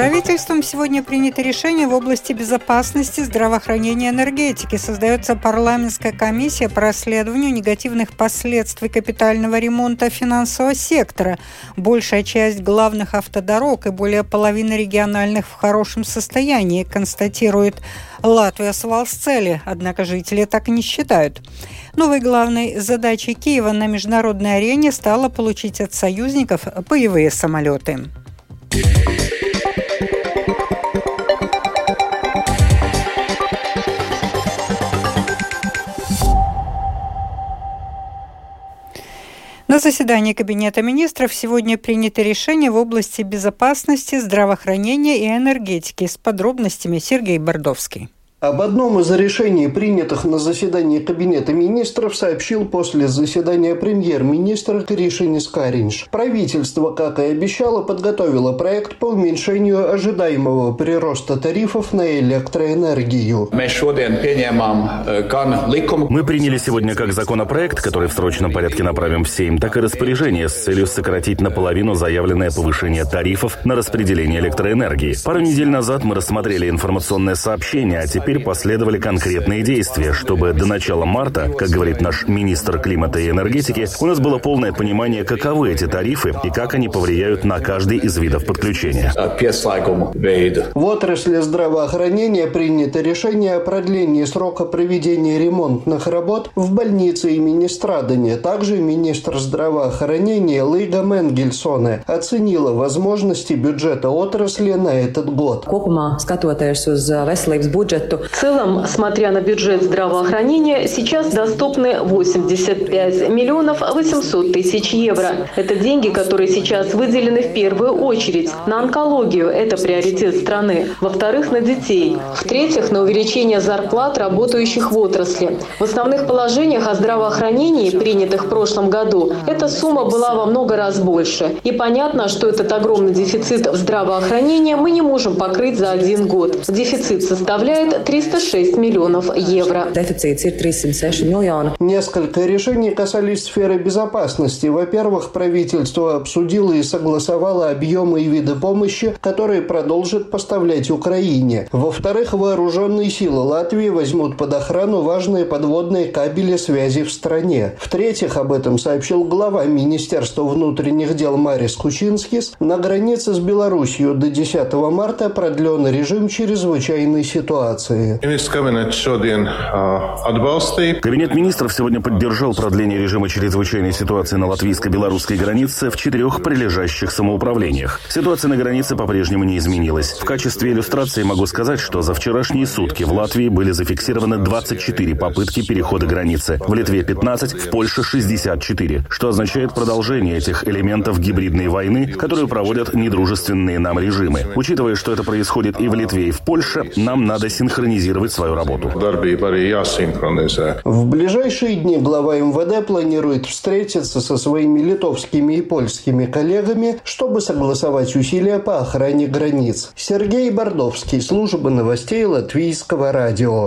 Правительством сегодня принято решение в области безопасности, здравоохранения и энергетики. Создается парламентская комиссия по расследованию негативных последствий капитального ремонта финансового сектора. Большая часть главных автодорог и более половины региональных в хорошем состоянии, констатирует Латвия Свалсцели. Однако жители так не считают. Новой главной задачей Киева на международной арене стало получить от союзников боевые самолеты. На заседании Кабинета министров сегодня принято решение в области безопасности, здравоохранения и энергетики. С подробностями Сергей Бардовский. Об одном из решений, принятых на заседании Кабинета министров, сообщил после заседания премьер-министр Кришинис Кариньш. Правительство, как и обещало, подготовило проект по уменьшению ожидаемого прироста тарифов на электроэнергию. Мы приняли сегодня как законопроект, который в срочном порядке направим в Сейм, так и распоряжение с целью сократить наполовину заявленное повышение тарифов на распределение электроэнергии. Пару недель назад мы рассмотрели информационное сообщение, а теперь последовали конкретные действия, чтобы до начала марта, как говорит наш министр климата и энергетики, у нас было полное понимание, каковы эти тарифы и как они повлияют на каждый из видов подключения. В отрасли здравоохранения принято решение о продлении срока проведения ремонтных работ в больнице имени Страдания. Также министр здравоохранения Лига Менгельсоне оценила возможности бюджета отрасли на этот год. В целом, смотря на бюджет здравоохранения, сейчас доступны 85 миллионов 800 тысяч евро. Это деньги, которые сейчас выделены в первую очередь на онкологию. Это приоритет страны. Во-вторых, на детей. В-третьих, на увеличение зарплат работающих в отрасли. В основных положениях о здравоохранении, принятых в прошлом году, эта сумма была во много раз больше. И понятно, что этот огромный дефицит в здравоохранении мы не можем покрыть за один год. Дефицит составляет 306 миллионов евро. Несколько решений касались сферы безопасности. Во-первых, правительство обсудило и согласовало объемы и виды помощи, которые продолжит поставлять Украине. Во-вторых, вооруженные силы Латвии возьмут под охрану важные подводные кабели связи в стране. В-третьих, об этом сообщил глава Министерства внутренних дел Марис Кучинскис, на границе с Белоруссией до 10 марта продлен режим чрезвычайной ситуации. Кабинет министров сегодня поддержал продление режима чрезвычайной ситуации на латвийско-белорусской границе в 4 прилежащих самоуправлениях. Ситуация на границе по-прежнему не изменилась. В качестве иллюстрации могу сказать, что за вчерашние сутки в Латвии были зафиксированы 24 попытки перехода границы, в Литве 15, в Польше 64, что означает продолжение этих элементов гибридной войны, которую проводят недружественные нам режимы. Учитывая, что это происходит и в Литве, и в Польше, нам надо синхронизировать свою работу. В ближайшие дни глава МВД планирует встретиться со своими литовскими и польскими коллегами, чтобы согласовать усилия по охране границ. Сергей Бардовский, служба новостей Латвийского радио.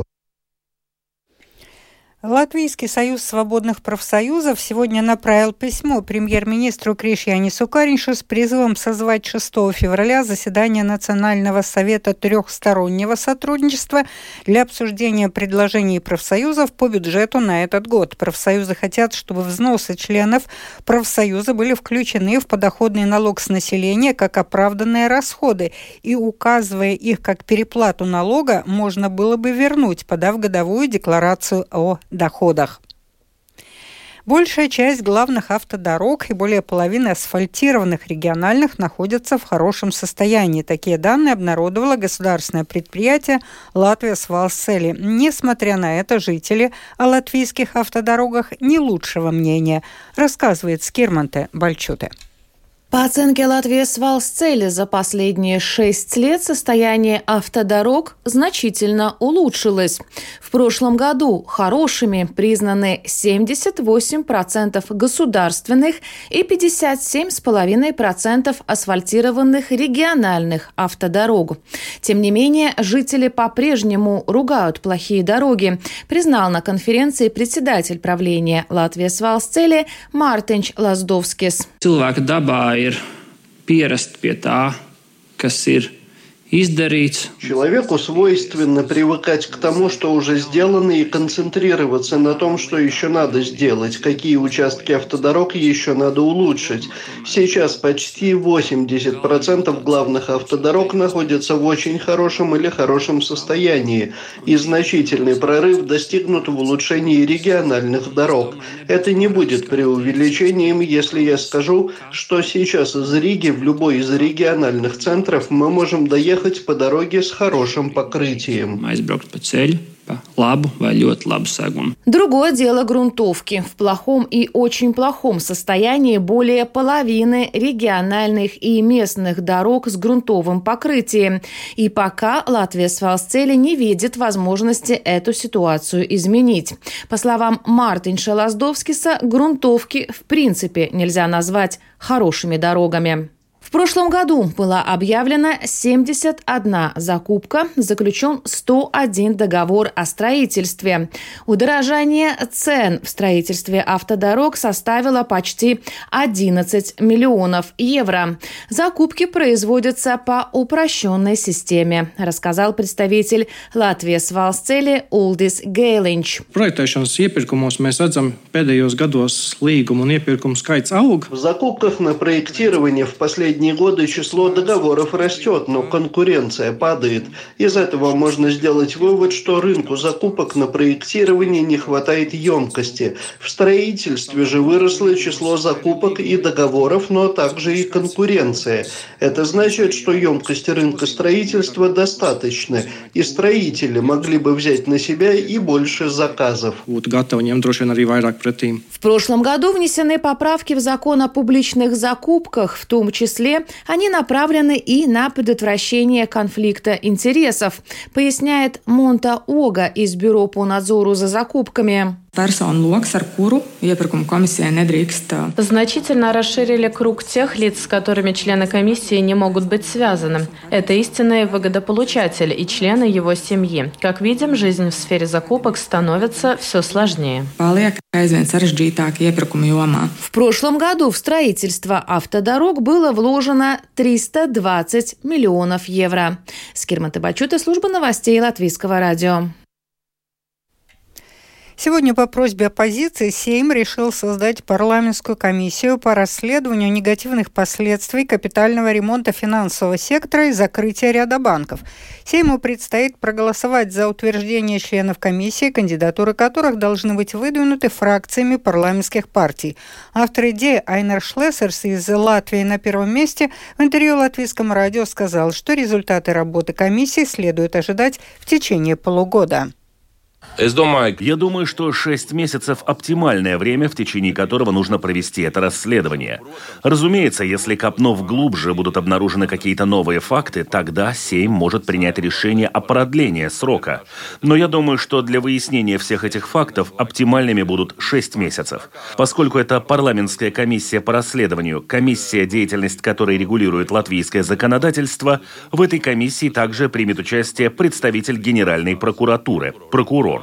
Латвийский союз свободных профсоюзов сегодня направил письмо премьер-министру Кришьянису Кариньшу с призывом созвать 6 февраля заседание Национального совета трехстороннего сотрудничества для обсуждения предложений профсоюзов по бюджету на этот год. Профсоюзы хотят, чтобы взносы членов профсоюза были включены в подоходный налог с населения как оправданные расходы, и, указывая их как переплату налога, можно было бы вернуть, подав годовую декларацию о доходах. Большая часть главных автодорог и более половины асфальтированных региональных находятся в хорошем состоянии. Такие данные обнародовало государственное предприятие «Латвия Свалсцели». Несмотря на это, жители о латвийских автодорогах не лучшего мнения, рассказывает Скирманте Бальчуте. По оценке Латвии Свалсцели, за последние 6 лет состояние автодорог значительно улучшилось. В прошлом году хорошими признаны 78% государственных и 57,5% асфальтированных региональных автодорог. Тем не менее, жители по-прежнему ругают плохие дороги, признал на конференции председатель правления Латвии Свалсцели Мārtiņš Lazdovskis. Cilvēka dabā ir pierast pie tā, kas ir Человеку свойственно привыкать к тому, что уже сделано, и концентрироваться на том, что еще надо сделать, какие участки автодорог еще надо улучшить. Сейчас почти 80% главных автодорог находятся в очень хорошем или хорошем состоянии, и значительный прорыв достигнут в улучшении региональных дорог. Это не будет преувеличением, если я скажу, что сейчас из Риги в любой из региональных центров мы можем доехать по дороге с хорошим покрытием. Другое дело грунтовки. В плохом и очень плохом состоянии более половины региональных и местных дорог с грунтовым покрытием. И пока Латвия Свалсцели не видит возможности эту ситуацию изменить. По словам Мартинша Лаздовскиса, грунтовки в принципе нельзя назвать хорошими дорогами. В прошлом году была объявлена 71 закупка, заключен 101 договор о строительстве. Удорожание цен в строительстве автодорог составило почти 11 миллионов евро. Закупки производятся по упрощенной системе, рассказал представитель Латвии Свалсцели Улдис Гейлинч. В закупках на проектирование в последние годы число договоров растет, но конкуренция падает. Из этого можно сделать вывод, что рынку закупок на проектирование не хватает емкости. В строительстве же выросло число закупок и договоров, но также и конкуренция. Это значит, что емкость рынка строительства достаточна, и строители могли бы взять на себя и больше заказов. В прошлом году внесены поправки в закон о публичных закупках, в том числе они направлены и на предотвращение конфликта интересов, поясняет Монта Ога из Бюро по надзору за закупками. Значительно расширили круг тех лиц, с которыми члены комиссии не могут быть связаны. Это истинный выгодополучатель и члены его семьи. Как видим, жизнь в сфере закупок становится все сложнее. В прошлом году в строительство автодорог было вложено 320 миллионов евро. Скирмата Бачута, служба новостей Латвийского радио. Сегодня по просьбе оппозиции Сейм решил создать парламентскую комиссию по расследованию негативных последствий капитального ремонта финансового сектора и закрытия ряда банков. Сейму предстоит проголосовать за утверждение членов комиссии, кандидатуры которых должны быть выдвинуты фракциями парламентских партий. Автор идеи Айнер Шлессерс из Латвии на первом месте в интервью Латвийскому радио сказал, что результаты работы комиссии следует ожидать в течение полугода. Я думаю, что 6 месяцев – оптимальное время, в течение которого нужно провести это расследование. Разумеется, если копнув глубже будут обнаружены какие-то новые факты, тогда Сейм может принять решение о продлении срока. Но я думаю, что для выяснения всех этих фактов оптимальными будут 6 месяцев. Поскольку это парламентская комиссия по расследованию, комиссия, деятельность которой регулирует латвийское законодательство, в этой комиссии также примет участие представитель Генеральной прокуратуры, прокурор.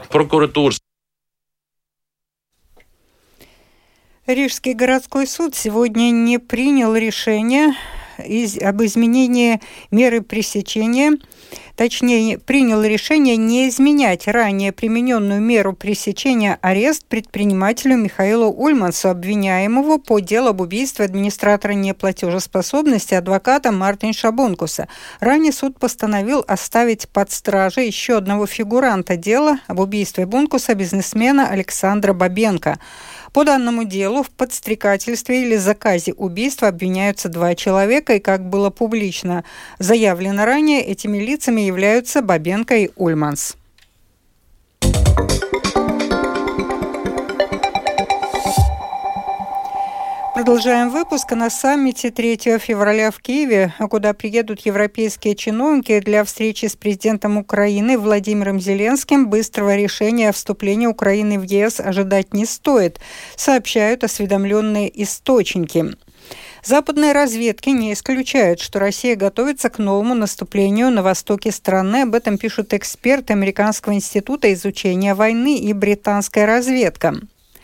Рижский городской суд сегодня не принял решение об изменении меры пресечения, точнее, принял решение не изменять ранее примененную меру пресечения арест предпринимателю Михаилу Ульмансу, обвиняемого по делу об убийстве администратора неплатежеспособности адвоката Мартинша Бункуса. Ранее суд постановил оставить под стражей еще одного фигуранта дела об убийстве Бункуса, бизнесмена Александра Бабенко. По данному делу в подстрекательстве или заказе убийства обвиняются 2 человека, и, как было публично заявлено ранее, этими лицами являются Бабенко и Ульманс. Продолжаем выпуск. На саммите 3 февраля в Киеве, куда приедут европейские чиновники для встречи с президентом Украины Владимиром Зеленским, быстрого решения о вступлении Украины в ЕС ожидать не стоит, сообщают осведомленные источники. Западные разведки не исключают, что Россия готовится к новому наступлению на востоке страны. Об этом пишут эксперты Американского института изучения войны и британская разведка.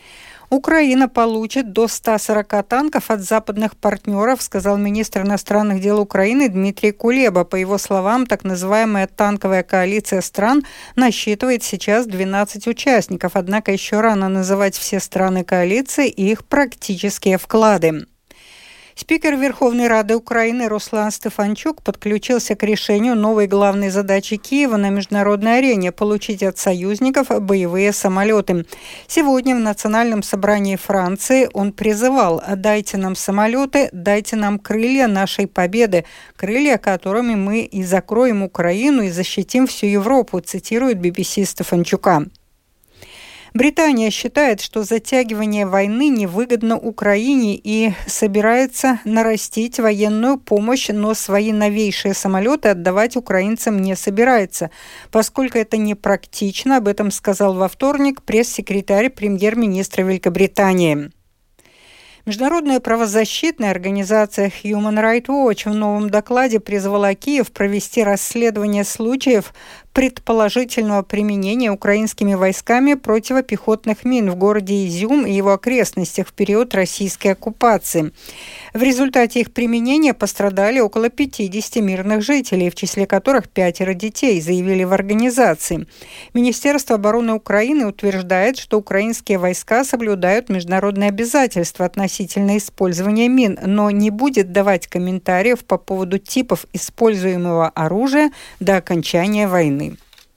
Украина получит до 140 танков от западных партнеров, сказал министр иностранных дел Украины Дмитрий Кулеба. По его словам, так называемая танковая коалиция стран насчитывает сейчас 12 участников. Однако еще рано называть все страны коалиции и их практические вклады. Спикер Верховной Рады Украины Руслан Стефанчук подключился к решению новой главной задачи Киева на международной арене – получить от союзников боевые самолеты. Сегодня в Национальном собрании Франции он призывал: «Дайте нам самолеты, дайте нам крылья нашей победы, крылья, которыми мы и закроем Украину, и защитим всю Европу», цитирует BBC Стефанчука. Британия считает, что затягивание войны невыгодно Украине и собирается нарастить военную помощь, но свои новейшие самолеты отдавать украинцам не собирается, поскольку это непрактично. Об этом сказал во вторник пресс-секретарь премьер-министра Великобритании. Международная правозащитная организация Human Rights Watch в новом докладе призвала Киев провести расследование случаев предположительного применения украинскими войсками противопехотных мин в городе Изюм и его окрестностях в период российской оккупации. В результате их применения пострадали около 50 мирных жителей, в числе которых 5 детей, заявили в организации. Министерство обороны Украины утверждает, что украинские войска соблюдают международные обязательства относительно использования мин, но не будет давать комментариев по поводу типов используемого оружия до окончания войны.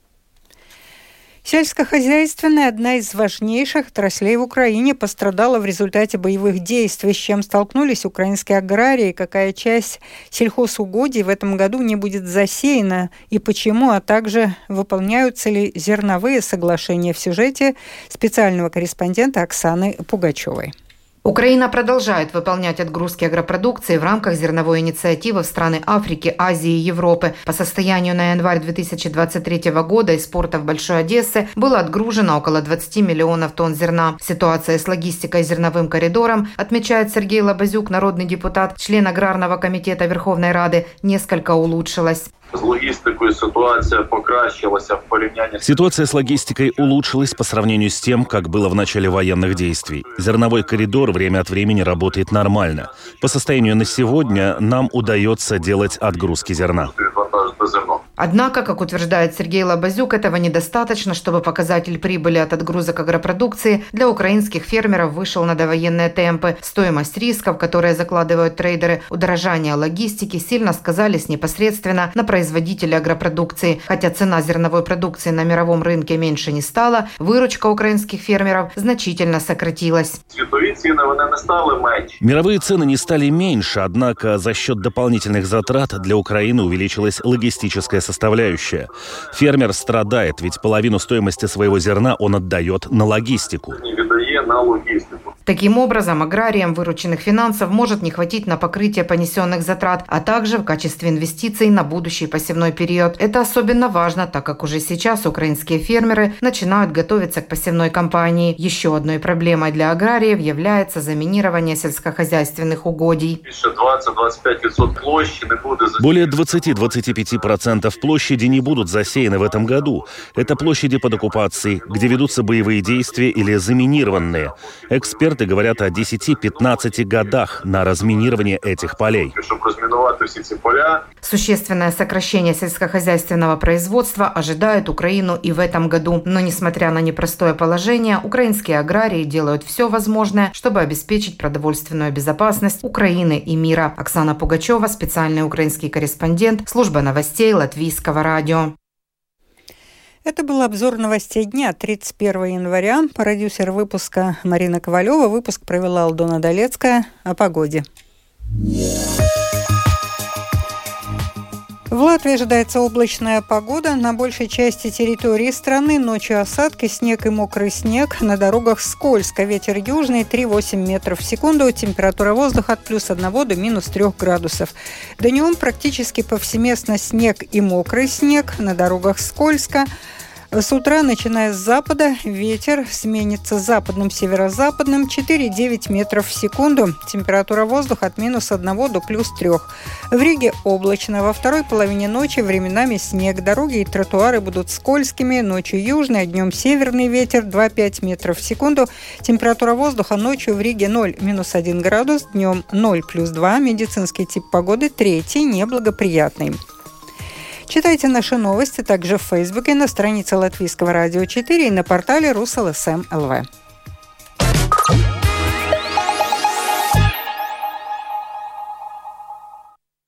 Сельскохозяйственная, одна из важнейших отраслей в Украине, пострадала в результате боевых действий, с чем столкнулись украинские аграрии, какая часть сельхозугодий в этом году не будет засеяна и почему, а также выполняются ли зерновые соглашения, в сюжете специального корреспондента Оксаны Пугачевой. Украина продолжает выполнять отгрузки агропродукции в рамках зерновой инициативы в страны Африки, Азии и Европы. По состоянию на январь 2023 года из портов Большой Одессы было отгружено около 20 миллионов тонн зерна. Ситуация с логистикой и зерновым коридором, отмечает Сергей Лабазюк, народный депутат, член Аграрного комитета Верховной Рады, несколько улучшилась. Ситуация с логистикой улучшилась по сравнению с тем, как было в начале военных действий. Зерновой коридор время от времени работает нормально. По состоянию на сегодня нам удается делать отгрузки зерна. Однако, как утверждает Сергей Лабазюк, этого недостаточно, чтобы показатель прибыли от отгрузок агропродукции для украинских фермеров вышел на довоенные темпы. Стоимость рисков, которые закладывают трейдеры, удорожание логистики сильно сказались непосредственно на производителей агропродукции. Хотя цена зерновой продукции на мировом рынке меньше не стала, выручка украинских фермеров значительно сократилась. Мировые цены не стали меньше, однако за счет дополнительных затрат для Украины увеличилась логистическая составляющая. Фермер страдает, ведь половину стоимости своего зерна он отдает на логистику. Таким образом, аграриям вырученных финансов может не хватить на покрытие понесенных затрат, а также в качестве инвестиций на будущий посевной период. Это особенно важно, так как уже сейчас украинские фермеры начинают готовиться к посевной кампании. Еще одной проблемой для аграриев является заминирование сельскохозяйственных угодий. Более 20-25% площади не будут засеяны в этом году. Это площади под оккупацией, где ведутся боевые действия или заминированные. Эксперты говорят о 10-15 годах на разминирование этих полей. Существенное сокращение сельскохозяйственного производства ожидает Украину и в этом году. Но, несмотря на непростое положение, украинские аграрии делают все возможное, чтобы обеспечить продовольственную безопасность Украины и мира. Оксана Пугачева, специальный украинский корреспондент, служба новостей Латвийского радио. Это был обзор новостей дня 31 января. Продюсер выпуска Марина Ковалева. Выпуск провела Алдона Долецкая. О погоде. В Латвии ожидается облачная погода. На большей части территории страны ночью осадки, снег и мокрый снег. На дорогах скользко. Ветер южный 3,8 метров в секунду. Температура воздуха от +1 до -3 градусов. Днем практически повсеместно снег и мокрый снег. На дорогах скользко. С утра, начиная с запада, ветер сменится западным, северо-западным 4,9 метров в секунду. Температура воздуха от -1 до +3. В Риге облачно. Во второй половине ночи временами снег. Дороги и тротуары будут скользкими. Ночью южный, а днем северный ветер 2,5 метров в секунду. Температура воздуха ночью в Риге 0, -1 градус, днем 0, +2. Медицинский тип погоды 3, неблагоприятный. Читайте наши новости также в Фейсбуке, на странице Латвийского радио 4 и на портале RusLSM.lv.